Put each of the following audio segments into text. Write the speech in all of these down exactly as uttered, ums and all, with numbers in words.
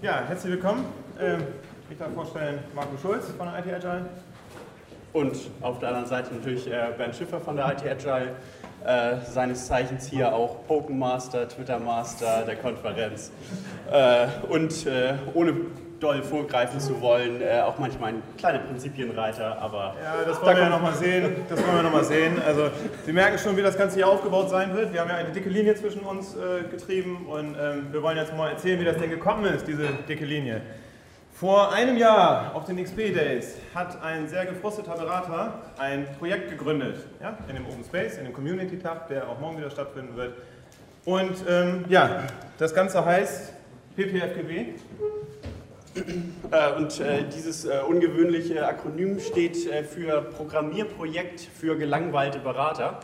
Ja, herzlich willkommen. Ähm, ich darf vorstellen Marco Schulz von der I T Agile. Und auf der anderen Seite natürlich äh, Bernd Schiffer von der I T Agile, äh, seines Zeichens hier auch Poken Master, Twitter Master der Konferenz. Äh, und äh, ohne doll vorgreifen zu wollen, äh, auch manchmal ein kleiner Prinzipienreiter, aber... Ja, das wollen wir ja nochmal sehen. Das wollen wir noch mal sehen. Also, Sie merken schon, wie das Ganze hier aufgebaut sein wird. Wir haben ja eine dicke Linie zwischen uns äh, getrieben und ähm, wir wollen jetzt mal erzählen, wie das denn gekommen ist, diese dicke Linie. Vor einem Jahr auf den X P Days hat ein sehr gefrusteter Berater ein Projekt gegründet, ja, in dem Open Space, in dem Community Tag, der auch morgen wieder stattfinden wird. Und ähm, ja, das Ganze heißt P P F G B. Äh, und äh, dieses äh, ungewöhnliche Akronym steht äh, für Programmierprojekt für gelangweilte Berater.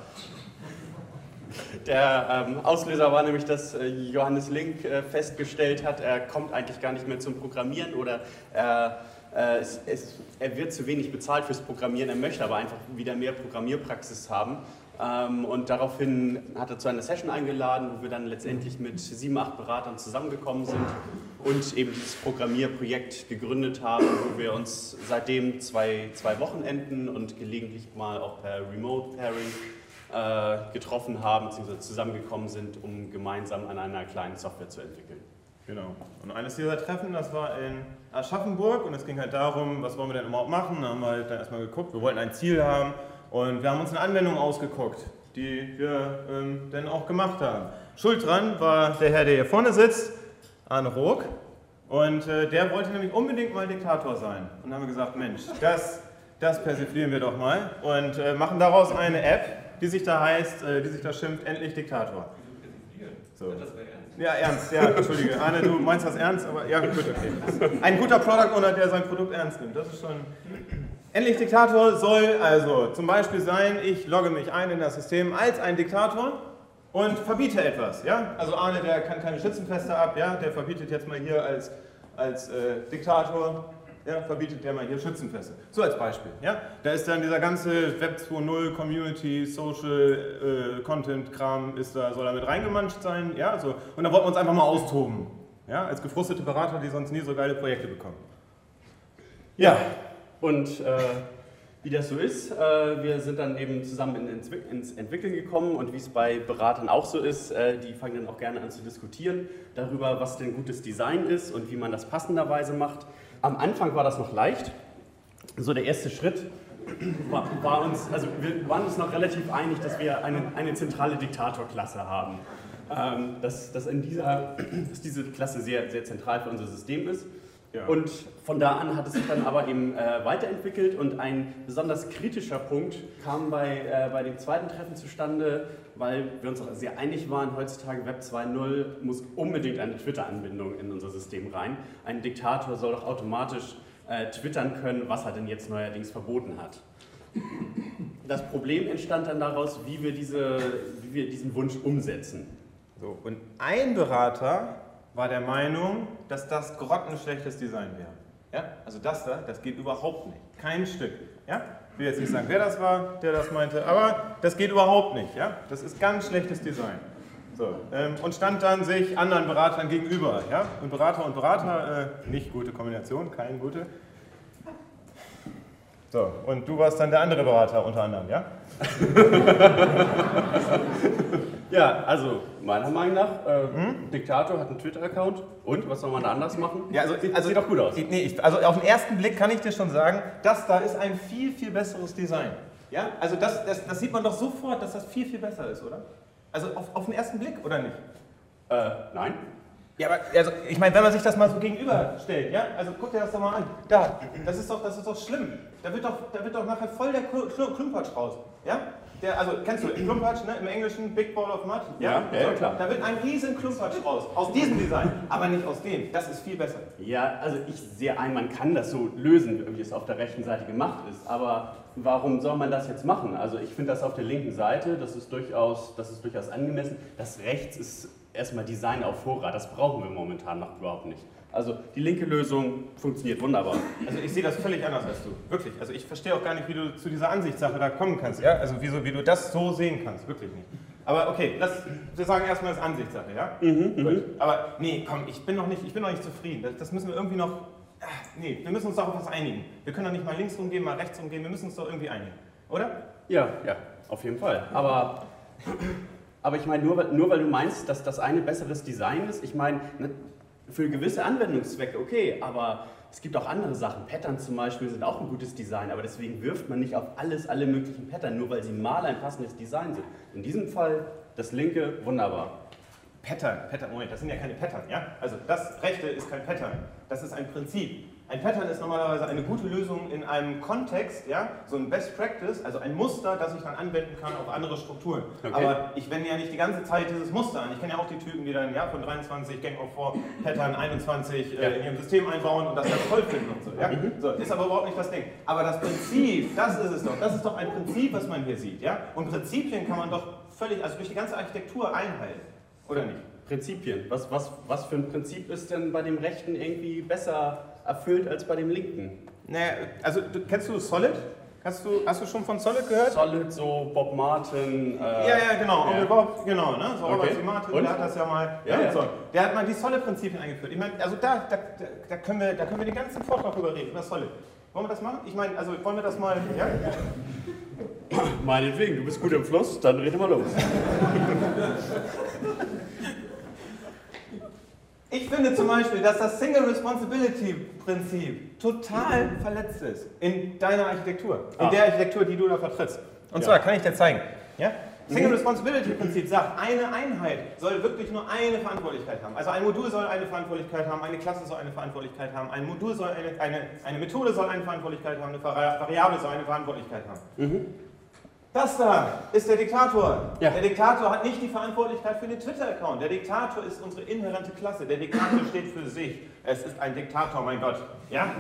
Der ähm, Auslöser war nämlich, dass äh, Johannes Link äh, festgestellt hat, er kommt eigentlich gar nicht mehr zum Programmieren oder äh, äh, es, es, er wird zu wenig bezahlt fürs Programmieren, er möchte aber einfach wieder mehr Programmierpraxis haben. Ähm, und daraufhin hat er zu einer Session eingeladen, wo wir dann letztendlich mit sieben, acht Beratern zusammengekommen sind und eben dieses Programmierprojekt gegründet haben, wo wir uns seitdem zwei, zwei Wochenenden und gelegentlich mal auch per Remote Pairing äh, getroffen haben, beziehungsweise zusammengekommen sind, um gemeinsam an einer kleinen Software zu entwickeln. Genau. Und eines dieser Treffen, das war in Aschaffenburg und es ging halt darum, was wollen wir denn überhaupt machen. Da haben wir halt dann erstmal geguckt, wir wollten ein Ziel haben. Und wir haben uns eine Anwendung ausgeguckt, die wir ähm, dann auch gemacht haben. Schuld dran war der Herr, der hier vorne sitzt, Arne Rook. Und äh, der wollte nämlich unbedingt mal Diktator sein. Und dann haben wir gesagt, Mensch, das, das persiflieren wir doch mal. Und äh, machen daraus eine App, die sich da heißt, äh, die sich da schimpft, endlich Diktator. So. Ja, ernst, ja, entschuldige. Arne, du meinst das ernst, aber ja, gut, okay. Ein guter Product Owner, der sein Produkt ernst nimmt, das ist schon... Endlich Diktator soll also zum Beispiel sein, ich logge mich ein in das System als ein Diktator und verbiete etwas. Ja? Also Arne, der kann keine Schützenfeste ab, ja? Der verbietet jetzt mal hier als, als äh, Diktator, ja? Verbietet der mal hier Schützenfeste. So als Beispiel. Ja? Da ist dann dieser ganze Web zwei Punkt null, Community, Social, äh, Content-Kram, ist da, soll da mit reingemanscht sein. Ja? So. Und da wollten wir uns einfach mal austoben. Ja? Als gefrustete Berater, die sonst nie so geile Projekte bekommen. Ja. Und äh, wie das so ist, äh, wir sind dann eben zusammen in, ins, ins Entwickeln gekommen und wie es bei Beratern auch so ist, äh, die fangen dann auch gerne an zu diskutieren darüber, was denn gutes Design ist und wie man das passenderweise macht. Am Anfang war das noch leicht. So der erste Schritt war, war uns, also wir waren uns noch relativ einig, dass wir eine, eine zentrale Diktatorklasse haben. Ähm, dass, dass, in dieser, dass diese Klasse sehr, sehr zentral für unser System ist. Ja. Und von da an hat es sich dann aber eben äh, weiterentwickelt und ein besonders kritischer Punkt kam bei, äh, bei dem zweiten Treffen zustande, weil wir uns auch sehr einig waren, heutzutage Web zwei Punkt null muss unbedingt eine Twitter-Anbindung in unser System rein. Ein Diktator soll doch automatisch äh, twittern können, was er denn jetzt neuerdings verboten hat. Das Problem entstand dann daraus, wie wir, diese, wie wir diesen Wunsch umsetzen. So, und ein Berater war der Meinung, dass das grottenschlechtes Design wäre. Ja? Also das da, das geht überhaupt nicht. Kein Stück. Ja? Ich will jetzt nicht sagen, wer das war, der das meinte, aber das geht überhaupt nicht. Ja? Das ist ganz schlechtes Design. So, ähm, und stand dann sich anderen Beratern gegenüber. Ja? Und Berater und Berater, äh, nicht gute Kombination, keine gute. So, und du warst dann der andere Berater unter anderem, ja? Ja, also meiner Meinung nach, äh, hm? Diktator hat einen Twitter-Account und was soll man da anders machen? Ja, also, sieht, also sieht doch gut aus. Nee, ich, also auf den ersten Blick kann ich dir schon sagen, das da ist ein viel, viel besseres Design. Ja? Also das, das, das sieht man doch sofort, dass das viel, viel besser ist, oder? Also auf, auf den ersten Blick, oder nicht? Äh, nein. Ja, aber also, ich meine, wenn man sich das mal so gegenüberstellt, ja? Also guck dir das doch mal an. Da, das ist doch, das ist doch schlimm. Da wird doch, da wird doch nachher voll der Klumpatsch raus. Ja? Der, also, kennst du Klumpatsch, ne? Im Englischen Big Ball of Mud? Ja, ja, ja, klar. Da wird ein riesen Klumpatsch raus. Aus diesem Design, aber nicht aus dem. Das ist viel besser. Ja, also ich sehe ein, man kann das so lösen, wie es auf der rechten Seite gemacht ist. Aber warum soll man das jetzt machen? Also ich finde das auf der linken Seite, das ist durchaus, das ist durchaus angemessen. Das rechts ist erstmal Design auf Vorrat, das brauchen wir momentan noch überhaupt nicht. Also die linke Lösung funktioniert wunderbar. Also ich sehe das völlig anders als du, wirklich. Also ich verstehe auch gar nicht, wie du zu dieser Ansichtssache da kommen kannst. Ja? Also wieso, wie du das so sehen kannst, wirklich nicht. Aber okay, lass, wir sagen erstmal das Ansichtssache, ja? Mhm, Gut. mhm. Aber nee, komm, ich bin noch nicht, ich bin noch nicht zufrieden. Das, das müssen wir irgendwie noch. Ach, nee, wir müssen uns doch auf was einigen. Wir können doch nicht mal links rumgehen, mal rechts rumgehen. Wir müssen uns doch irgendwie einigen, oder? Ja, ja, auf jeden Fall. Aber, aber ich meine, nur, weil- nur weil du meinst, dass das eine besseres Design ist, ich meine, ne, für gewisse Anwendungszwecke okay, aber es gibt auch andere Sachen. Pattern zum Beispiel sind auch ein gutes Design, aber deswegen wirft man nicht auf alles, alle möglichen Pattern, nur weil sie mal ein passendes Design sind. In diesem Fall das linke, wunderbar. Pattern, Pattern, Moment, das sind ja keine Pattern, ja? Also das rechte ist kein Pattern, das ist ein Prinzip. Ein Pattern ist normalerweise eine gute Lösung in einem Kontext, ja? So ein Best Practice, also ein Muster, das ich dann anwenden kann auf andere Strukturen. Okay. Aber ich wende ja nicht die ganze Zeit dieses Muster an. Ich kenne ja auch die Typen, die dann ja, von dreiundzwanzig Gang of Four Pattern einundzwanzig Ja. äh, in ihrem System einbauen und das ganz toll finden und so, ja? Mhm. So, ist aber überhaupt nicht das Ding. Aber das Prinzip, das ist es doch. Das ist doch ein Prinzip, was man hier sieht, ja? Und Prinzipien kann man doch völlig, also durch die ganze Architektur einhalten, oder nicht? Prinzipien. Was, was, was für ein Prinzip ist denn bei dem rechten irgendwie besser erfüllt als bei dem linken? Naja, also du, kennst du Solid? Hast du, hast du schon von Solid gehört? Solid, so Bob Martin. Äh, Ja, ja, genau. Ja. Onkel Bob, genau, ne? So Robert Okay. C. Martin, Und? der hat das ja mal. Ja, ja. So. Der hat mal die Solid-Prinzipien eingeführt. Ich meine, also da, da, da, können wir, da können wir den ganzen Vortrag drüber reden, über Solid. Wollen wir das machen? Ich meine, also wollen wir das mal, ja? Meinetwegen, du bist gut im Fluss, dann rede mal los. Ich finde zum Beispiel, dass das Single Responsibility Prinzip total verletzt ist in deiner Architektur, in Ah. der Architektur, die du da vertrittst. Und Ja. zwar kann ich dir zeigen. Ja? Single Mhm. Responsibility Prinzip sagt, eine Einheit soll wirklich nur eine Verantwortlichkeit haben. Also ein Modul soll eine Verantwortlichkeit haben, eine Klasse soll eine Verantwortlichkeit haben, ein Modul soll eine, eine, eine Methode soll eine Verantwortlichkeit haben, eine Vari- Variable soll eine Verantwortlichkeit haben. Mhm. Das da ist der Diktator. Ja. Der Diktator hat nicht die Verantwortlichkeit für den Twitter-Account. Der Diktator ist unsere inhärente Klasse. Der Diktator steht für sich. Es ist ein Diktator, mein Gott. Ja?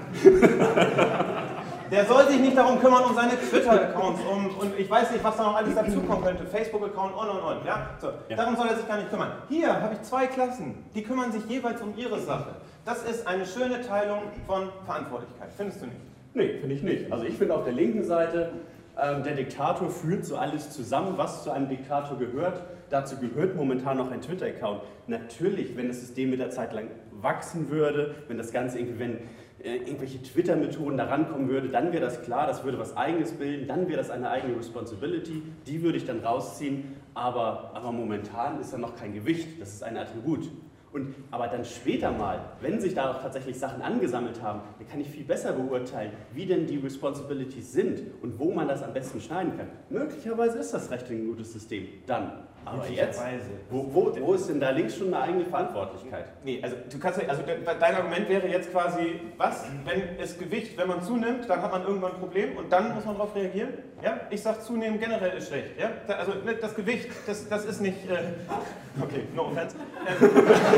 Der soll sich nicht darum kümmern, um seine Twitter-Accounts, um, und ich weiß nicht, was da noch alles dazukommen könnte. Facebook-Account und und und. Ja? So. Ja. Darum soll er sich gar nicht kümmern. Hier habe ich zwei Klassen, die kümmern sich jeweils um ihre Sache. Das ist eine schöne Teilung von Verantwortlichkeit. Findest du nicht? Nee, finde ich nicht. Also ich finde auf der linken Seite, ähm, der Diktator führt so alles zusammen, was zu einem Diktator gehört. Dazu gehört momentan noch ein Twitter-Account. Natürlich, wenn das System mit der Zeit lang wachsen würde, wenn das Ganze irgendwie, wenn äh, irgendwelche Twitter-Methoden da rankommen würde, dann wäre das klar, das würde was Eigenes bilden, dann wäre das eine eigene Responsibility, die würde ich dann rausziehen, aber, aber momentan ist da noch kein Gewicht, das ist ein Attribut. Und, aber dann später mal, wenn sich da auch tatsächlich Sachen angesammelt haben, dann kann ich viel besser beurteilen, wie denn die Responsibilities sind und wo man das am besten schneiden kann. Möglicherweise ist das recht ein gutes System, dann. Aber jetzt, Möglicherweise. wo, wo, wo ist denn da links schon eine eigene Verantwortlichkeit? Nee, also du kannst ja- also de- dein Argument wäre jetzt quasi, was? Wenn es Gewicht, wenn man zunimmt, dann hat man irgendwann ein Problem und dann muss man darauf reagieren? Ja? Ich sag zunehmen generell ist schlecht. Ja? Da- Also ne, das Gewicht, das, das ist nicht. Äh, okay, no offense. Ähm,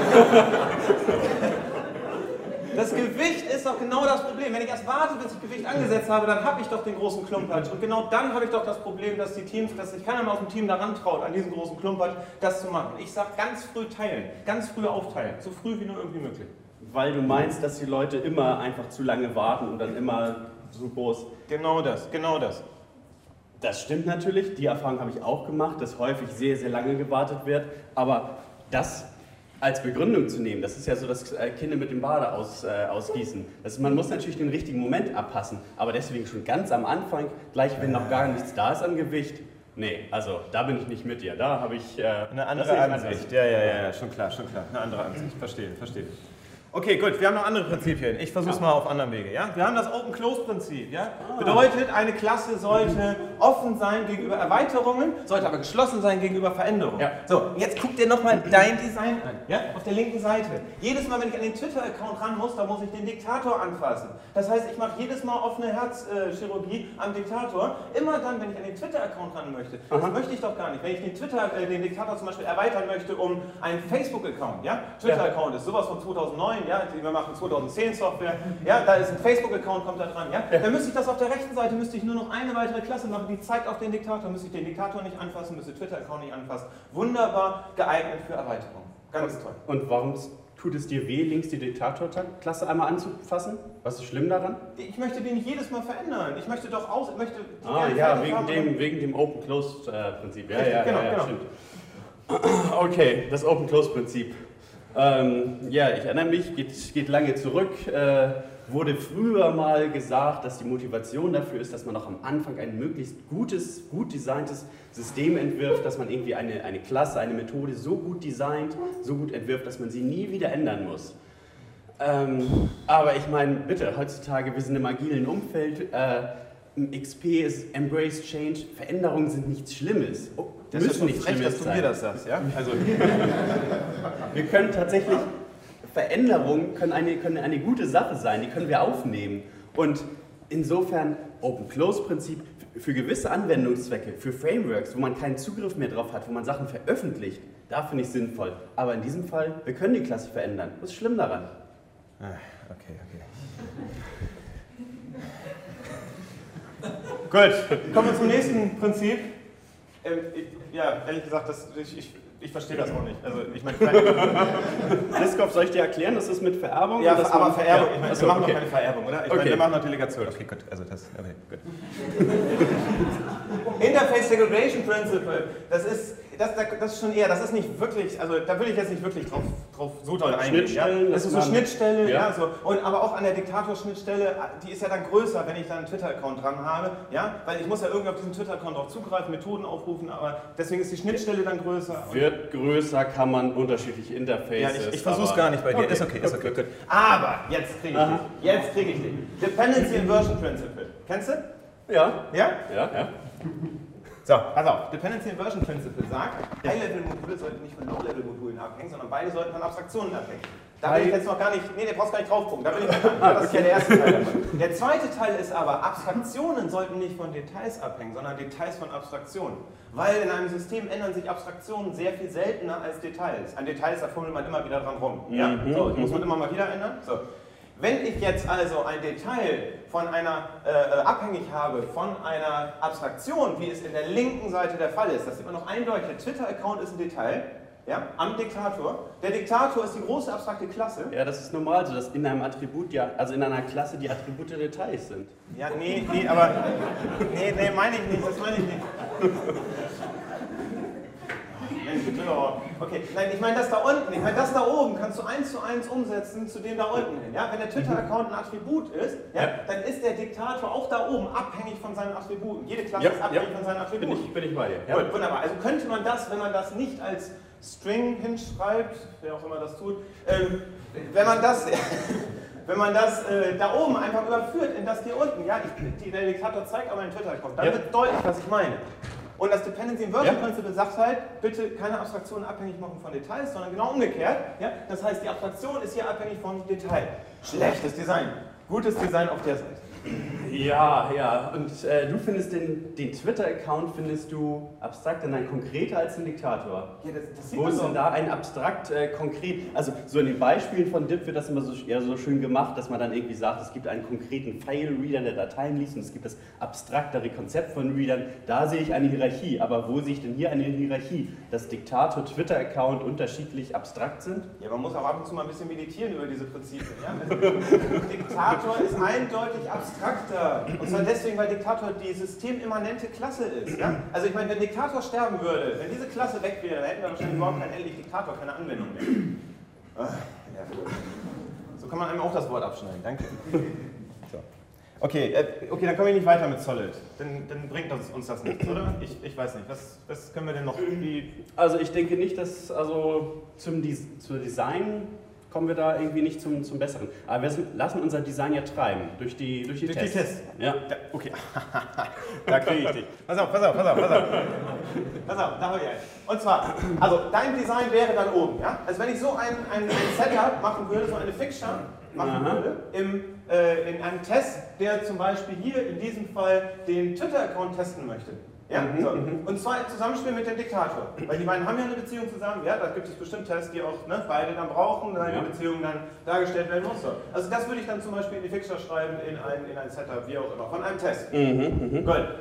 Das Gewicht ist doch genau das Problem. Wenn ich erst warte, bis ich Gewicht angesetzt habe, dann habe ich doch den großen Klumpatsch. Und genau dann habe ich doch das Problem, dass die Teams, dass sich keiner mehr aus dem Team daran traut, an diesen großen Klumpatsch das zu machen. Ich sage ganz früh teilen, ganz früh aufteilen, so früh wie nur irgendwie möglich. Weil du meinst, dass die Leute immer einfach zu lange warten und dann immer so groß. Genau das, genau das. Das stimmt natürlich, die Erfahrung habe ich auch gemacht, dass häufig sehr, sehr lange gewartet wird. Aber das als Begründung zu nehmen, das ist ja so das äh, Kinder mit dem Bade aus, äh, ausgießen. Das, man muss natürlich den richtigen Moment abpassen, aber deswegen schon ganz am Anfang, gleich wenn noch gar nichts da ist an Gewicht, nee, also da bin ich nicht mit dir, da habe ich... Äh, Eine das andere sehe ich anders. Ansicht. Ja, ja, ja, ja, schon klar, schon klar. Eine andere Ansicht. Verstehe, verstehe. Okay, gut, wir haben noch andere Prinzipien. Ich versuche es Ja. mal auf anderem Wege. Ja? Wir haben das Open-Close-Prinzip. Ja? Bedeutet, eine Klasse sollte offen sein gegenüber Erweiterungen, sollte aber geschlossen sein gegenüber Veränderungen. Ja. So, jetzt guck dir nochmal dein Design an. Ja? Auf der linken Seite. Jedes Mal, wenn ich an den Twitter-Account ran muss, da muss ich den Diktator anfassen. Das heißt, ich mache jedes Mal offene Herzchirurgie am Diktator. Immer dann, wenn ich an den Twitter-Account ran möchte. Das Aha. möchte ich doch gar nicht. Wenn ich den, Twitter, äh, den Diktator zum Beispiel erweitern möchte um einen Facebook-Account. Ja? Twitter-Account ist sowas von zweitausendneun. Ja, wir machen zweitausendzehn Software, ja, da ist ein Facebook-Account, kommt da dran, ja, Ja. dann müsste ich das auf der rechten Seite, müsste ich nur noch eine weitere Klasse machen, die zeigt auf den Diktator, müsste ich den Diktator nicht anfassen, müsste Twitter-Account nicht anfassen, wunderbar geeignet für Erweiterung, ganz toll. Und warum tut es dir weh, links die Diktator-Klasse einmal anzufassen? Was ist schlimm daran? Ich möchte den nicht jedes Mal verändern, ich möchte doch aus, ich möchte die Ah gerne ja, fertig wegen haben dem, und- wegen dem Open-Closed-Prinzip. Ja, Richtig, ja, genau, ja, ja, genau. stimmt. Okay, das Open-Close-Prinzip. Ähm, ja, ich erinnere mich, geht, geht lange zurück. Äh, wurde früher mal gesagt, dass die Motivation dafür ist, dass man noch am Anfang ein möglichst gutes, gut designtes System entwirft, dass man irgendwie eine, eine Klasse, eine Methode so gut designt, so gut entwirft, dass man sie nie wieder ändern muss. Ähm, aber ich meine, bitte, heutzutage, wir sind im agilen Umfeld, äh, X P ist Embrace Change, Veränderungen sind nichts Schlimmes. Oh, das ist nicht frech, dass du mir das sagst, ja? Also wir können tatsächlich, Veränderungen können eine, können eine gute Sache sein, die können wir aufnehmen. Und insofern Open-Close-Prinzip für gewisse Anwendungszwecke, für Frameworks, wo man keinen Zugriff mehr drauf hat, wo man Sachen veröffentlicht, da finde ich es sinnvoll. Aber in diesem Fall, wir können die Klasse verändern. Was ist schlimm daran? Ah, okay, okay. Gut, kommen wir zum nächsten Prinzip. Ähm, ich, ja, ehrlich gesagt, das, ich, ich, ich verstehe das auch nicht. Also, ich meine, Liskov, soll ich dir erklären, dass das mit Vererbung? Ja, aber man, Vererbung, ja. ich meine, Achso, wir machen okay. noch keine Vererbung, oder? Ich okay. meine, wir machen noch Delegation. Okay, gut, also das, okay, gut. Interface Segregation Principle, das ist, das, das ist schon eher, das ist nicht wirklich, also da will ich jetzt nicht wirklich drauf, drauf so doll eingehen. Schnittstellen, ja? Das ist so Schnittstelle, ja. ja, so. Und aber auch an der Diktator-Schnittstelle, die ist ja dann größer, wenn ich da einen Twitter-Account dran habe, ja, weil ich muss ja irgendwie auf diesen Twitter-Account auch zugreifen, Methoden aufrufen, aber deswegen ist die Schnittstelle dann größer. Wird größer, kann man unterschiedliche Interfaces. Ja, ich, ich versuche es gar nicht bei dir. Okay. Ist okay, ist okay, gut. Aber jetzt kriege ich dich. Jetzt kriege ich dich. Dependency Inversion Principle. Kennst du? Ja. Ja? Ja, ja. So, pass auf. Dependency Inversion Principle sagt, High-Level-Module sollten nicht von Low-Level-Modulen abhängen, sondern beide sollten von Abstraktionen abhängen. Da will ich jetzt noch gar nicht, nee, der brauchst gar nicht drauf gucken, da will ich noch gar nicht. Das ist ja der erste Teil davon. Der zweite Teil ist aber, Abstraktionen sollten nicht von Details abhängen, sondern Details von Abstraktionen. Weil in einem System ändern sich Abstraktionen sehr viel seltener als Details. An Details, da fummelt man immer wieder dran rum. Ja? Mhm. So, die muss man immer mal wieder ändern. So. Wenn ich jetzt also ein Detail von einer, äh, abhängig habe von einer Abstraktion, wie es in der linken Seite der Fall ist, das sieht man noch eindeutig, der Twitter-Account ist ein Detail, ja, am Diktator. Der Diktator ist die große abstrakte Klasse. Ja, das ist normal so, dass in einem Attribut, ja, also in einer Klasse die Attribute Details sind. Ja, nee, nee, aber, nee, nee, meine ich nicht, das meine ich nicht. Okay, nein, ich meine das da unten, ich meine das da oben kannst du eins zu eins umsetzen zu dem da unten hin. Ja? Wenn der Twitter-Account ein Attribut ist, ja, ja. dann ist der Diktator auch da oben abhängig von seinen Attributen. Jede Klasse ja, ist abhängig ja. von seinen Attributen. Bin ich, bin ich bei dir. Ja. Gut, wunderbar. Also könnte man das, wenn man das nicht als String hinschreibt, wer auch immer das tut, ähm, wenn man das, wenn man das äh, da oben einfach überführt in das hier unten, ja, ich, die, der Diktator zeigt aber einen Twitter-Account, dann ja. wird deutlich, was ich meine. Und das Dependency Inversion ja. Principle sagt halt, bitte keine Abstraktionen abhängig machen von Details, sondern genau umgekehrt. Ja? Das heißt, die Abstraktion ist hier abhängig vom Detail. Schlechtes Design. Gutes Design auf der Seite. Ja, ja. Und äh, du findest den, den Twitter-Account findest du abstrakter, nein, konkreter als den Diktator. Ja, das, das sieht Wo man ist so. denn da ein abstrakt äh, konkret? Also so in den Beispielen von D I P wird das immer so, ja, so schön gemacht, dass man dann irgendwie sagt, es gibt einen konkreten File-Reader, der Dateien liest, und es gibt das abstraktere Konzept von Readern. Da sehe ich eine Hierarchie. Aber wo sehe ich denn hier eine Hierarchie? Dass Diktator-Twitter-Account unterschiedlich abstrakt sind? Ja, man muss auch ab und zu mal ein bisschen meditieren über diese Prinzipien. Ja? Diktator ist eindeutig abstrakt. Abstrakter. Und zwar deswegen, weil Diktator die systemimmanente Klasse ist. Ja? Also ich meine, wenn Diktator sterben würde, wenn diese Klasse weg wäre, dann hätten wir wahrscheinlich überhaupt keinen endlich Diktator, keine Anwendung mehr. Ach, ja. So kann man einem auch das Wort abschneiden. Danke. So. Okay, äh, okay, dann kommen wir nicht weiter mit Solid. Dann, dann bringt das, uns das nichts, oder? Ich, ich weiß nicht. Was, was können wir denn noch irgendwie... Also ich denke nicht, dass also zum Des zur Design kommen wir da irgendwie nicht zum, zum Besseren. Aber wir lassen unser Design ja treiben, durch die, durch die durch Tests. Die Tests. Ja. Da, okay, da kriege ich dich. Pass auf, pass auf, pass auf, pass auf. Pass auf, da habe ich einen. Und zwar, also dein Design wäre dann oben. Ja? Also wenn ich so ein, ein, ein Setup machen würde, so eine Fixture machen Aha. würde, im, äh, in einem Test, der zum Beispiel hier in diesem Fall den Twitter-Account testen möchte. Ja? Mhm, So. mhm. Und zwar im Zusammenspiel mit dem Diktator. Weil die beiden haben ja eine Beziehung zusammen. Ja, da gibt es bestimmt Tests, die auch ne, beide dann brauchen, da eine ja. Beziehung dann dargestellt werden muss. So. Also das würde ich dann zum Beispiel in die Fixture schreiben, in ein, in ein Setup, wie auch immer, von einem Test. Mhm, mhm. Gut.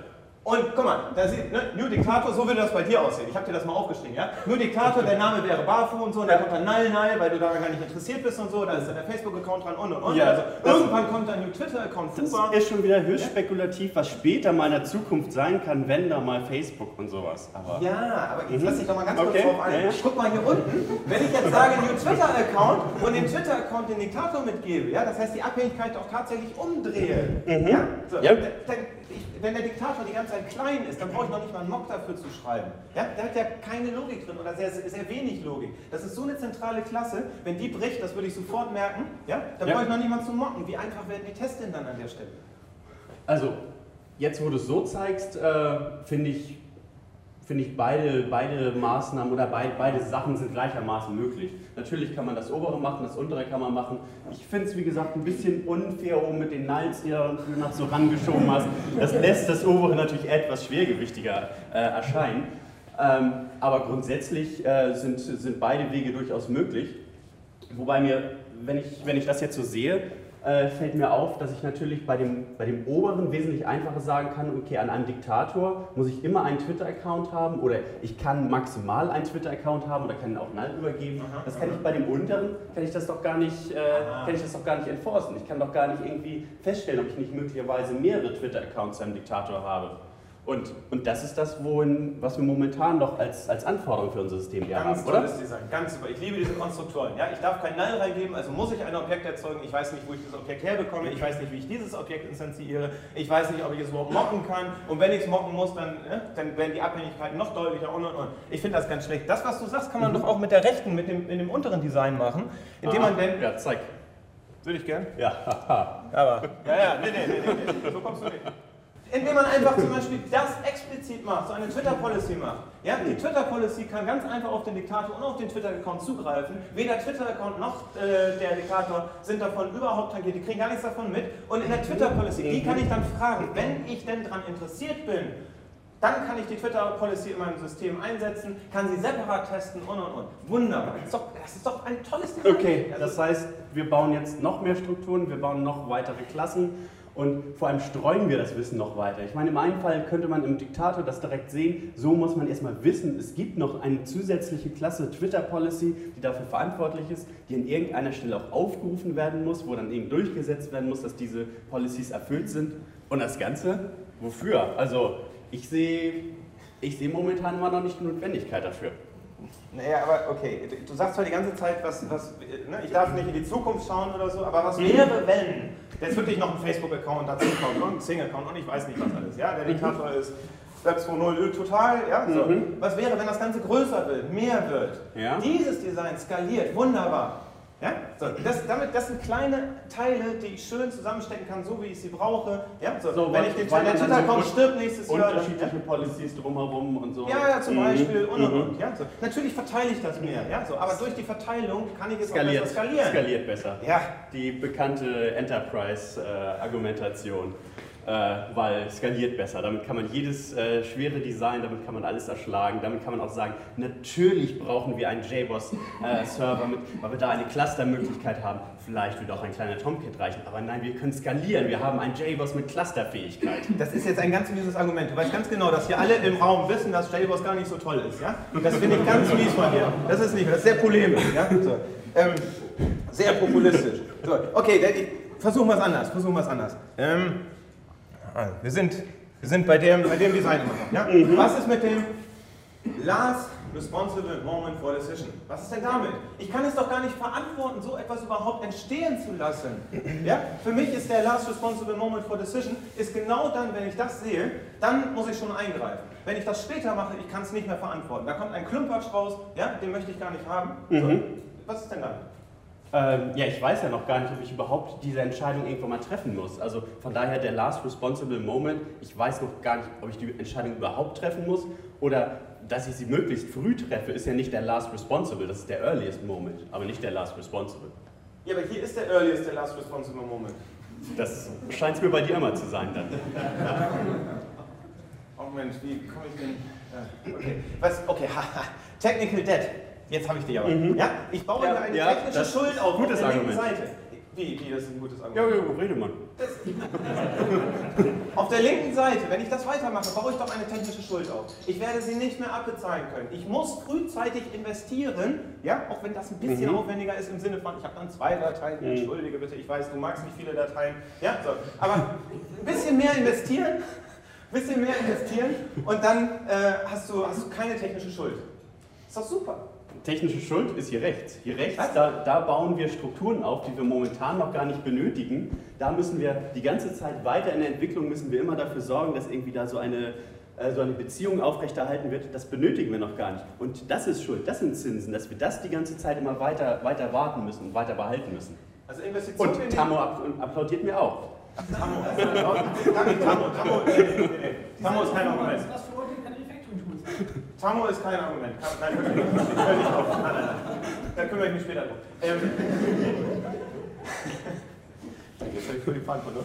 Und guck mal, da sieht, ne, New Diktator, so würde das bei dir aussehen. Ich habe dir das mal aufgeschrieben, ja? New Diktator, der Name wäre Barfu und so, und da kommt dann Null Null, weil du daran gar nicht interessiert bist und so, da ist dann der Facebook-Account dran und und und. Ja, also irgendwann kommt dann New Twitter-Account Fuba. Das ist schon wieder höchst spekulativ, was später mal in der Zukunft sein kann, wenn da mal Facebook und sowas. Aber Ja, aber jetzt lass dich doch mal ganz kurz Okay. drauf ein. Ja, ja. Guck mal hier unten, wenn ich jetzt sage New Twitter-Account und den Twitter-Account den Diktator mitgebe, ja, das heißt die Abhängigkeit auch tatsächlich umdrehe. Mhm. Ja? So, Ja. dann, ich, wenn der Diktator die ganze Zeit klein ist, dann brauche ich noch nicht mal einen Mock dafür zu schreiben. Ja? Der hat ja keine Logik drin oder sehr, sehr wenig Logik. Das ist so eine zentrale Klasse, wenn die bricht, das würde ich sofort merken, ja? Dann Ja. brauche ich noch nicht mal zu mocken. Wie einfach werden die Tests denn dann an der Stelle? Also, jetzt wo du es so zeigst, äh, finde ich, finde ich beide, beide Maßnahmen oder beid, beide Sachen sind gleichermaßen möglich. Natürlich kann man das obere machen, das untere kann man machen. Ich finde es, wie gesagt, ein bisschen unfair, um mit den Nulls, die du noch so rangeschoben hast. Das lässt das obere natürlich etwas schwergewichtiger äh, erscheinen. Ähm, aber grundsätzlich äh, sind, sind beide Wege durchaus möglich. Wobei mir, wenn ich, wenn ich das jetzt so sehe, äh, fällt mir auf, dass ich natürlich bei dem, bei dem oberen wesentlich einfacher sagen kann, okay, an einem Diktator muss ich immer einen Twitter-Account haben oder ich kann maximal einen Twitter-Account haben oder kann ihn auch null übergeben. Aha, das kann aha. ich bei dem unteren, kann ich das doch gar nicht, äh, kann ich das doch gar nicht enforcen. Ich kann doch gar nicht irgendwie feststellen, ob ich nicht möglicherweise mehrere Twitter-Accounts zu einem Diktator habe. Und, und das ist das, wohin, was wir momentan doch als, als Anforderung für unser System ja Ganz haben, oder? tolles Design, ganz super. Ich liebe diese Konstruktoren. Ja, ich darf kein Null reingeben, also muss ich ein Objekt erzeugen. Ich weiß nicht, wo ich das Objekt herbekomme. Ich weiß nicht, wie ich dieses Objekt instanziere. Ich weiß nicht, ob ich es überhaupt mocken kann. Und wenn ich es mocken muss, dann, ne, dann werden die Abhängigkeiten noch deutlicher und und und. Ich finde das ganz schlecht. Das, was du sagst, kann man Mhm. doch auch mit der rechten, mit dem, mit dem unteren Design machen. Indem Aha. man denn. Ja, zeig. Würde ich gern. Ja, haha. Aber. Ja, ja, nee, nee, nee, nee, nee. So kommst du nicht. Indem man einfach zum Beispiel das explizit macht, so eine Twitter-Policy macht. Ja, die Twitter-Policy kann ganz einfach auf den Diktator und auf den Twitter-Account zugreifen. Weder Twitter-Account noch äh, der Diktator sind davon überhaupt tangiert, die kriegen gar nichts davon mit. Und in der Twitter-Policy, die kann ich dann fragen, wenn ich denn daran interessiert bin, dann kann ich die Twitter-Policy in meinem System einsetzen, kann sie separat testen und und und. Wunderbar. Das ist doch, das ist doch ein tolles Design. Okay, das heißt, wir bauen jetzt noch mehr Strukturen, wir bauen noch weitere Klassen und vor allem streuen wir das Wissen noch weiter. Ich meine, im einen Fall könnte man im Diktator das direkt sehen, so muss man erstmal wissen, es gibt noch eine zusätzliche Klasse Twitter-Policy, die dafür verantwortlich ist, die an irgendeiner Stelle auch aufgerufen werden muss, wo dann eben durchgesetzt werden muss, dass diese Policies erfüllt sind. Und das Ganze, wofür? Also, ich sehe, ich sehe momentan immer noch nicht die Notwendigkeit dafür. Naja, aber okay, du sagst zwar die ganze Zeit, was, was ne, ich darf nicht in die Zukunft schauen oder so, aber was wäre, wenn jetzt wirklich noch ein Facebook-Account dazu kommt und ein Xing-Account und ich weiß nicht was alles, ja, der Diktator ist Web zwei Punkt null total, ja, so. Mhm. Was wäre, wenn das Ganze größer wird, mehr wird? Ja. Dieses Design skaliert, wunderbar. Ja? So, das, damit, das sind kleine Teile, die ich schön zusammenstecken kann, so wie ich sie brauche. Ja? So, So, wenn weil- ich den weil der man dann Twitter-Account so stirbt nächstes Jahr, dann, ja? Unterschiedliche Policies drumherum und so. Ja, ja, zum Mhm. Beispiel und und Mhm. und. Ja, so. Natürlich verteile ich das mehr, ja, so. Aber durch die Verteilung kann ich es Skaliert, auch besser skalieren. skaliert besser. Ja, Die bekannte Enterprise-Argumentation, äh, weil skaliert besser. Damit kann man jedes äh, schwere Design, damit kann man alles erschlagen. Damit kann man auch sagen, natürlich brauchen wir einen J BOSS-Server, mit, weil wir da eine Cluster-Möglichkeit haben. Vielleicht wird auch ein kleiner Tomcat reichen, aber nein, wir können skalieren. Wir haben einen J BOSS mit Clusterfähigkeit. das ist jetzt ein ganz mieses Argument. Du weißt ganz genau, dass hier alle im Raum wissen, dass J BOSS gar nicht so toll ist, ja? Und das finde ich ganz mies von dir. Das ist nicht, das ist sehr polemisch, ja? So. Ähm, sehr populistisch. So, okay, der, ich, versuchen wir es anders, versuchen wir es anders. Ähm, also, wir sind, wir sind bei dem, bei dem Design immer noch, ja? Mhm. Was ist mit dem Last Responsible Moment for Decision? Was ist denn damit? Ich kann es doch gar nicht verantworten, so etwas überhaupt entstehen zu lassen. Ja? Für mich ist der Last Responsible Moment for Decision ist genau dann, wenn ich das sehe, dann muss ich schon eingreifen. Wenn ich das später mache, ich kann es nicht mehr verantworten. Da kommt ein Klumpatsch raus, ja? Den möchte ich gar nicht haben. So. Mhm. Was ist denn damit? Ähm, ja, ich weiß ja noch gar nicht, ob ich überhaupt diese Entscheidung irgendwann mal treffen muss. Also von daher der Last Responsible Moment, ich weiß noch gar nicht, ob ich die Entscheidung überhaupt treffen muss oder dass ich sie möglichst früh treffe, ist ja nicht der Last Responsible, das ist der Earliest Moment, aber nicht der Last Responsible. Ja, aber hier ist der Earliest, der Last Responsible Moment. Das scheint es mir bei dir immer zu sein dann. Oh Mensch, wie komme ich denn... Ja, okay, was, okay, haha, Technical Debt. Jetzt habe ich dich aber. Mhm. Ja? Ich baue Ja, hier eine ja, technische das Schuld auf, gutes auf der linken Argument. Seite. Wie, wie, das ist ein gutes Ja, Argument. ja, rede mal. Auf der linken Seite, wenn ich das weitermache, baue ich doch eine technische Schuld auf. Ich werde sie nicht mehr abbezahlen können. Ich muss frühzeitig investieren, ja, auch wenn das ein bisschen Mhm. aufwendiger ist im Sinne von, ich habe dann zwei Dateien, Mhm. entschuldige bitte, ich weiß, du magst nicht viele Dateien, ja, so. Aber ein bisschen mehr investieren, ein bisschen mehr investieren und dann äh, hast, du, hast du keine technische Schuld. Ist doch super. Technische Schuld ist hier rechts. Hier rechts, Was? da, da bauen wir Strukturen auf, die wir momentan noch gar nicht benötigen. Da müssen wir die ganze Zeit weiter in der Entwicklung, müssen wir immer dafür sorgen, dass irgendwie da so eine, äh, so eine Beziehung aufrechterhalten wird. Das benötigen wir noch gar nicht. Und das ist Schuld, das sind Zinsen, dass wir das die ganze Zeit immer weiter, weiter warten müssen und weiter behalten müssen. Also Investitionen in Und die- Tammo app- applaudiert mir auch. Tammo, danke Tammo, Tammo, nee, nee, nee. Tammo ist kein Argument. Das für Leute, die keine Refactoring-Tools haben. Tammo ist kein Argument. Nein, wirklich nicht. Hör nicht auf. Nein, nein, nein. Da kümmere ich mich später drum. Ähm. Jetzt habe ich voll die Verantwortung.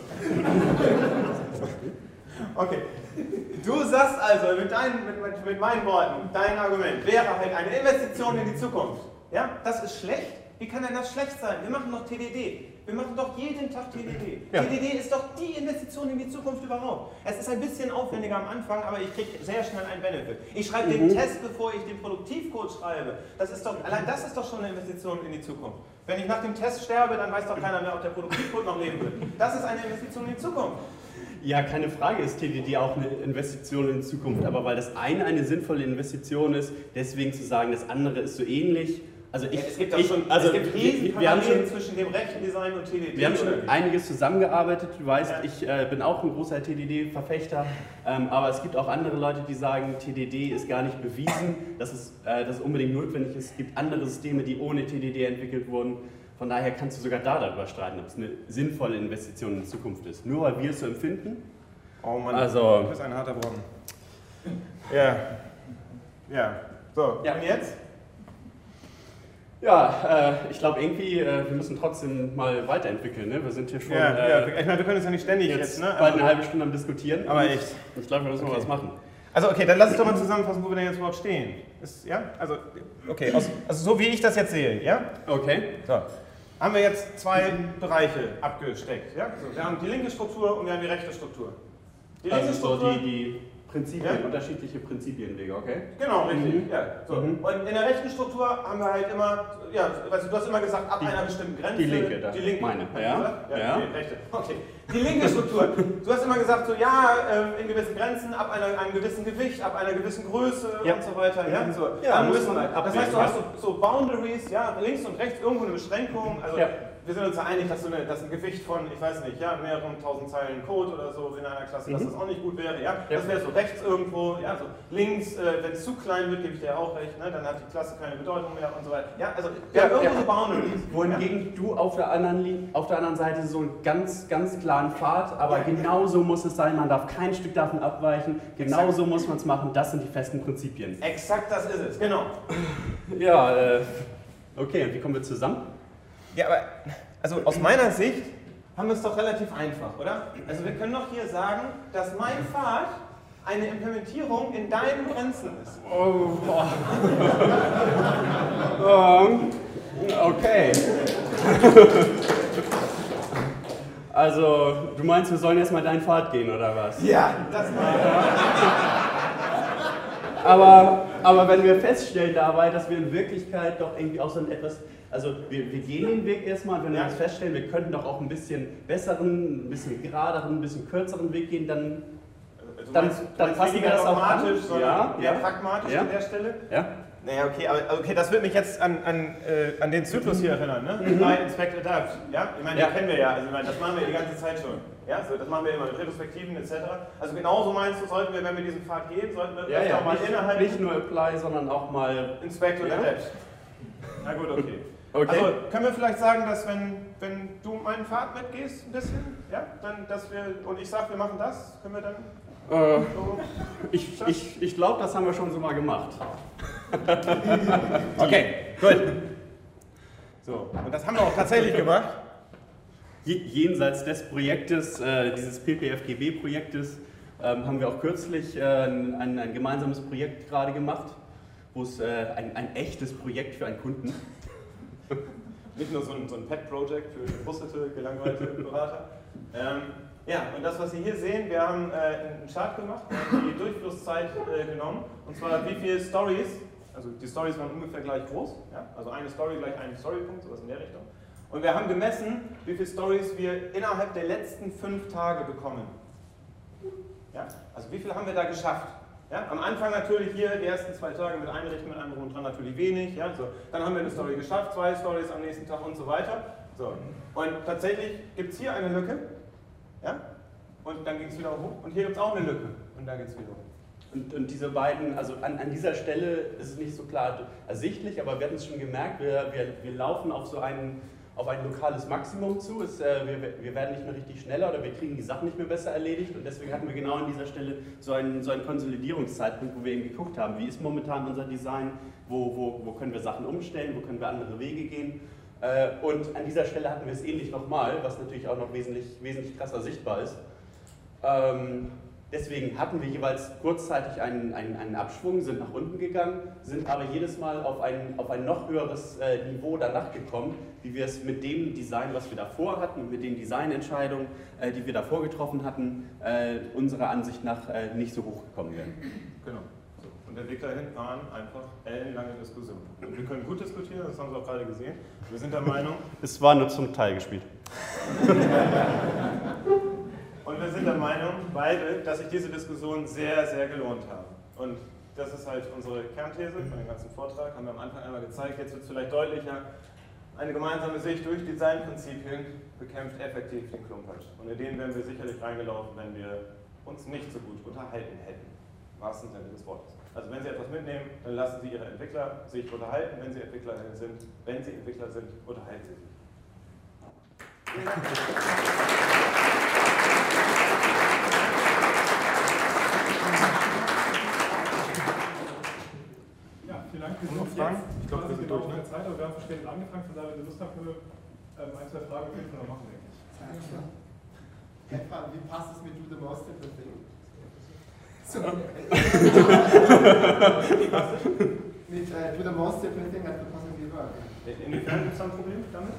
Okay. Du sagst also mit, deinen, mit, mit, mit meinen Worten, dein Argument wäre halt eine Investition in die Zukunft. Ja? Das ist schlecht? Wie kann denn das schlecht sein? Wir machen doch T D D. Wir machen doch jeden Tag T D D. Ja. T D D ist doch die Investition in die Zukunft überhaupt. Es ist ein bisschen aufwendiger am Anfang, aber ich kriege sehr schnell einen Benefit. Ich schreibe den Mhm. Test, bevor ich den Produktivcode schreibe. Das ist doch, allein das ist doch schon eine Investition in die Zukunft. Wenn ich nach dem Test sterbe, dann weiß doch keiner mehr, ob der Produktivcode noch leben wird. Das ist eine Investition in die Zukunft. Ja, keine Frage ist T D D auch eine Investition in die Zukunft, aber weil das eine eine sinnvolle Investition ist, deswegen zu sagen, das andere ist so ähnlich. Also ich, es gibt doch ich, schon, also es gibt wir, wir haben Riesenparallelen schon, zwischen dem Rechendesign und T D D. wir haben oder schon nicht? einiges zusammengearbeitet. Du weißt, Ja. ich äh, bin auch ein großer T D D-Verfechter, ähm, aber es gibt auch andere Leute, die sagen, T D D ist gar nicht bewiesen, dass es, äh, dass es unbedingt notwendig ist. Es gibt andere Systeme, die ohne T D D entwickelt wurden. Von daher kannst du sogar da darüber streiten, ob es eine sinnvolle Investition in die Zukunft ist. Nur weil wir es so empfinden. Oh Mann, Also- du bist ein harter Brocken. Ja. Ja. So, Ja. und jetzt? Ja, äh, ich glaube irgendwie, äh, wir müssen trotzdem mal weiterentwickeln. Ne? Wir sind hier schon Ja, äh, ja, ich meine, wir können es ja nicht ständig jetzt, jetzt, ne? bald Also, eine halbe Stunde am Diskutieren. aber Und echt. Ich glaube, wir müssen mal Okay. was machen. Also okay, dann lass uns doch mal zusammenfassen, wo wir denn jetzt überhaupt stehen. Ist, ja? Also, okay, aus, also so wie ich das jetzt sehe, ja? Okay. So. Haben wir jetzt zwei Bereiche abgesteckt, ja? So, wir haben die linke Struktur und wir haben die rechte Struktur. Die linke Also so Struktur, die, die Prinzipien, Ja. unterschiedliche Prinzipienwege, okay? genau, richtig, Mhm. ja. So. Mhm. Und in der rechten Struktur haben wir halt immer, ja, weißt du, du hast immer gesagt, ab Die- einer bestimmten Grenze. die linke, da. Die linke, Meine, hast du ja, gesagt? Ja, ja. Die rechte, okay. Die linke Struktur. Du hast immer gesagt, so ja, ähm, in gewissen Grenzen, ab einer, einem gewissen Gewicht, ab einer gewissen Größe Ja. und so weiter. Ja, so. Ja, Dann muss müssen, man halt das abwägen, heißt, du ja. hast so, so Boundaries, ja, links und rechts irgendwo eine Beschränkung. Also Ja. wir sind uns ja einig, dass, so eine, dass ein Gewicht von, ich weiß nicht, ja, mehreren tausend Zeilen Code oder so in einer Klasse, dass Mhm. das auch nicht gut wäre. Ja? Ja. Das wäre so rechts irgendwo, ja, so links, äh, wenn es zu klein wird, gebe ich dir ja auch recht, ne? Dann hat die Klasse keine Bedeutung mehr und so weiter. Ja, also wir Ja, haben irgendwo ja. so Boundaries. Wohingegen du auf der, anderen, Li- auf der anderen Seite so einen ganz, ganz klaren Pfad, aber genauso muss es sein, man darf kein Stück davon abweichen, genauso muss man es machen, das sind die festen Prinzipien. Ja, exakt das ist es, genau. Ja, äh, okay, und wie kommen wir zusammen? Ja, aber also aus meiner Sicht haben wir es doch relativ einfach, oder? Also wir können doch hier sagen, dass mein Pfad eine Implementierung in deinen Grenzen ist. Oh, boah. ähm, okay. Also, du meinst, wir sollen erstmal deinen Pfad gehen, oder was? Ja, das meine Aber, aber wenn wir feststellen dabei, dass wir in Wirklichkeit doch irgendwie auch so ein etwas, also wir, wir gehen den Weg erstmal und wenn wir Ja. jetzt feststellen, wir könnten doch auch ein bisschen besseren, ein bisschen geraderen, ein bisschen kürzeren Weg gehen, dann, Du Dann- meinst, du dann meinst passen weniger wir das auch an. dogmatisch, sondern Ja, eher ja. pragmatisch Ja. an der Stelle? ja? Naja, okay, aber okay, das wird mich jetzt an, an, äh, an den Zyklus hier erinnern, ne? Mhm. Apply, Inspect, Adapt. Ja? Ich meine, Ja. den kennen wir ja, also ich meine, das machen wir die ganze Zeit schon. Ja? So, das machen wir immer mit Retrospektiven et cetera. Also genauso meinst du, sollten wir, wenn wir diesen Pfad gehen, sollten wir Ja, öfter ja, mal nicht, innerhalb nicht nur Apply, sondern auch mal. Inspect und Ja. Adapt. Na gut, okay. Okay. Also können wir vielleicht sagen, dass wenn, wenn du meinen Pfad mitgehst ein bisschen, ja, dann dass wir, und ich sage, wir machen das, können wir dann Äh, so. ich ich, ich glaube, das haben wir schon so mal gemacht. Okay, gut. So, und das haben wir auch tatsächlich gemacht. Je- Jenseits des Projektes, äh, dieses P P F G B-Projektes, ähm, haben wir auch kürzlich äh, ein, ein, ein gemeinsames Projekt gerade gemacht, wo es äh, ein, ein echtes Projekt für einen Kunden. nicht nur so ein, so ein Pet-Project für gefrustete, gelangweilte Berater. Ähm, ja, und das, was Sie hier sehen, wir haben äh, einen Chart gemacht, die Durchflusszeit äh, genommen, und zwar wie viele Stories, also die Stories waren ungefähr gleich groß, ja? Also eine Story gleich ein Storypunkt, sowas in der Richtung. Und wir haben gemessen, wie viele Stories wir innerhalb der letzten fünf Tage bekommen. Ja? Also wie viel haben wir da geschafft? Ja? Am Anfang natürlich hier die ersten zwei Tage mit Einrichten, mit einem dran natürlich wenig. Ja? So. Dann haben wir eine Story geschafft, zwei Stories am nächsten Tag und so weiter. So. Und tatsächlich gibt es hier eine Lücke. Ja? Und dann ging es wieder hoch. Und hier gibt es auch eine Lücke. Und dann geht es wieder hoch. Und, und diese beiden, also an, an dieser Stelle ist es nicht so klar ersichtlich, aber wir hatten es schon gemerkt, wir, wir, wir laufen auf so einen, auf ein lokales Maximum zu. Es, äh, wir, wir werden nicht mehr richtig schneller oder wir kriegen die Sachen nicht mehr besser erledigt, und deswegen hatten wir genau an dieser Stelle so einen, so einen Konsolidierungszeitpunkt, wo wir eben geguckt haben, wie ist momentan unser Design, wo, wo, wo können wir Sachen umstellen, wo können wir andere Wege gehen. Und an dieser Stelle hatten wir es ähnlich nochmal, was natürlich auch noch wesentlich, wesentlich krasser sichtbar ist. Ähm, deswegen hatten wir jeweils kurzzeitig einen, einen, einen Abschwung, sind nach unten gegangen, sind aber jedes Mal auf ein, auf ein noch höheres äh, Niveau danach gekommen, wie wir es mit dem Design, was wir davor hatten, mit den Designentscheidungen, äh, die wir davor getroffen hatten, äh, unserer Ansicht nach äh, nicht so hoch gekommen wären. Genau. Und Entwickler waren einfach ellenlange Diskussionen. Und wir können gut diskutieren, das haben Sie auch gerade gesehen. Wir sind der Meinung... Es war nur zum Teil gespielt. Und wir sind der Meinung, beide, dass sich diese Diskussionen sehr, sehr gelohnt haben. Und das ist halt unsere Kernthese von dem ganzen Vortrag, haben wir am Anfang einmal gezeigt, jetzt wird es vielleicht deutlicher. Eine gemeinsame Sicht durch Designprinzipien bekämpft effektiv den Klumpatsch. Und in den wären wir sicherlich reingelaufen, wenn wir uns nicht so gut unterhalten hätten. Im wahrsten Sinne des Wortes. Also wenn Sie etwas mitnehmen, dann lassen Sie Ihre Entwickler sich unterhalten, wenn Sie Entwickler sind. Wenn Sie Entwickler sind, unterhalten Sie sich. Vielen Dank. Ja, vielen Dank. Wir sind noch Fragen? Jetzt ich glaube, wir sind genau durch, auf ne? der Zeit, aber wir haben verspätet angefangen, von daher, wenn Sie Lust haben, können wir ähm, ein, zwei Fragen auf jeden Fall noch machen, denke ich. Wie passt es mit Do the Most Simple Thing? So. Mit uh, Do the Most Simple Thing at the possible work. Inwiefern gibt es da ein Problem damit?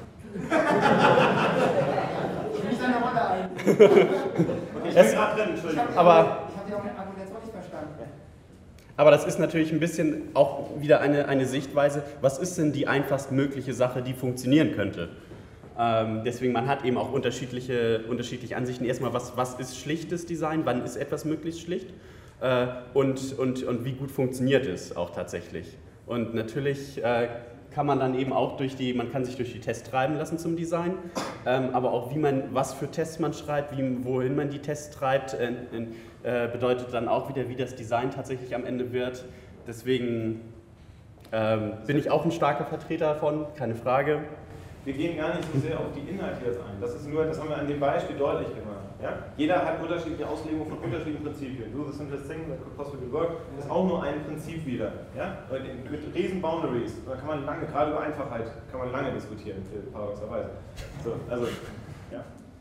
Spielt eine Rolle ein. Okay, ich bin gerade drin, Entschuldigung. Ich Aber habe die Argumentation nicht verstanden. Aber das ist natürlich ein bisschen auch wieder eine, eine Sichtweise, was ist denn die einfachst mögliche Sache, die funktionieren könnte? Ähm, deswegen, man hat eben auch unterschiedliche, unterschiedliche Ansichten. Erstmal, was, was ist schlichtes Design, wann ist etwas möglichst schlicht äh, und, und, und wie gut funktioniert es auch tatsächlich. Und natürlich äh, kann man dann eben auch durch die, man kann sich durch die Tests treiben lassen zum Design, ähm, aber auch wie man, was für Tests man schreibt, wie, wohin man die Tests treibt, äh, äh, bedeutet dann auch wieder, wie das Design tatsächlich am Ende wird. Deswegen ähm, bin ich auch ein starker Vertreter davon, keine Frage. Wir gehen gar nicht so sehr auf die Inhalte jetzt ein. Das ist nur, das haben wir an dem Beispiel deutlich gemacht. Ja? Jeder hat unterschiedliche Auslegungen von unterschiedlichen Prinzipien. Do the simplest thing that could possibly work ist auch nur ein Prinzip wieder. Ja? Mit riesen Boundaries. Da kann man lange, gerade über Einfachheit, kann man lange diskutieren, paradoxerweise. So, also, ja.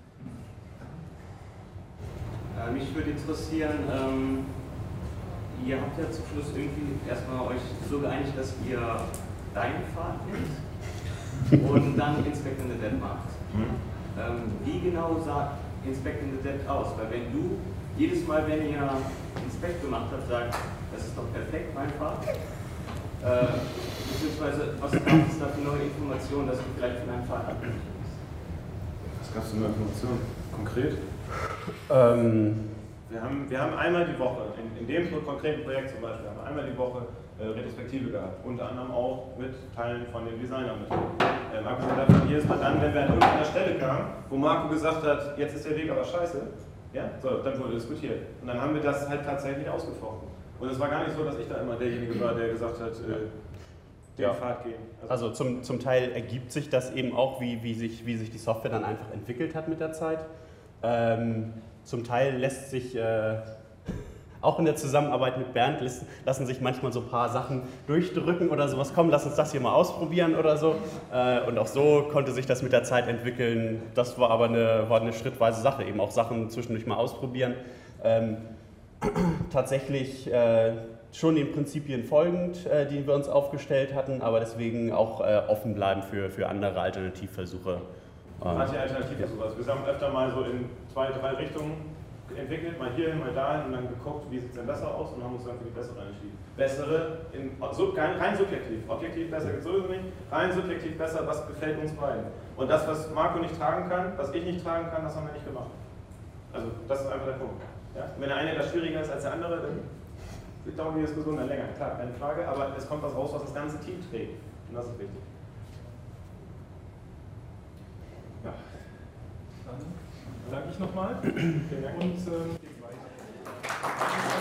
Äh, mich würde interessieren, ähm, ihr habt ja zum Schluss irgendwie erstmal euch so geeinigt, dass ihr deinen Pfad nimmt und dann Inspect in the Dead macht. Mhm. Ähm, wie genau sah Inspect in the Dead aus? Weil wenn du jedes Mal, wenn ihr Inspect gemacht habt, sagt, das ist doch perfekt, mein Pfad, äh, beziehungsweise was gab es da für neue Informationen, dass du vielleicht von einem Pfad abhängig bist? Was gab es für neue Informationen? Konkret? Ähm, wir, haben, wir haben einmal die Woche, in, in dem konkreten Projekt zum Beispiel, haben wir einmal die Woche äh, Retrospektive gehabt, unter anderem auch mit Teilen von dem Designer mit. Ähm, abgesehen davon, jedes Mal dann, wenn wir an irgendeiner Stelle kamen, wo Marco gesagt hat, jetzt ist der Weg aber scheiße, ja, so, dann wurde diskutiert. Und dann haben wir das halt tatsächlich ausgefochten. Und es war gar nicht so, dass ich da immer derjenige war, der gesagt hat, äh, den ja. Pfad gehen. Also, also zum, zum Teil ergibt sich das eben auch, wie, wie, sich, wie sich die Software dann einfach entwickelt hat mit der Zeit. Ähm, zum Teil lässt sich äh, auch in der Zusammenarbeit mit Bernd lassen sich manchmal so ein paar Sachen durchdrücken oder sowas. Komm, lass uns das hier mal ausprobieren oder so. Und auch so konnte sich das mit der Zeit entwickeln. Das war aber eine, war eine schrittweise Sache, eben auch Sachen zwischendurch mal ausprobieren. Ähm, tatsächlich äh, schon den Prinzipien folgend, äh, die wir uns aufgestellt hatten, aber deswegen auch äh, offen bleiben für, für andere Alternativversuche. Manche Alternativversuche. Also wir haben öfter mal so in zwei, drei Richtungen entwickelt, mal hierhin, mal dahin und dann geguckt, wie sieht es denn besser aus und haben uns dann für die bessere entschieden. Bessere, in, so, rein, rein subjektiv. Objektiv besser geht sowieso nicht, rein subjektiv besser, was gefällt uns beiden. Und das, was Marco nicht tragen kann, was ich nicht tragen kann, das haben wir nicht gemacht. Also das ist einfach der Punkt. Ja? Wenn der eine das schwieriger ist als der andere, dann dauert die Diskussion dann länger. Klar, keine Frage, aber es kommt was raus, was das ganze Team trägt. Und das ist wichtig. Ja, dann danke ich nochmal und ähm, geht weiter.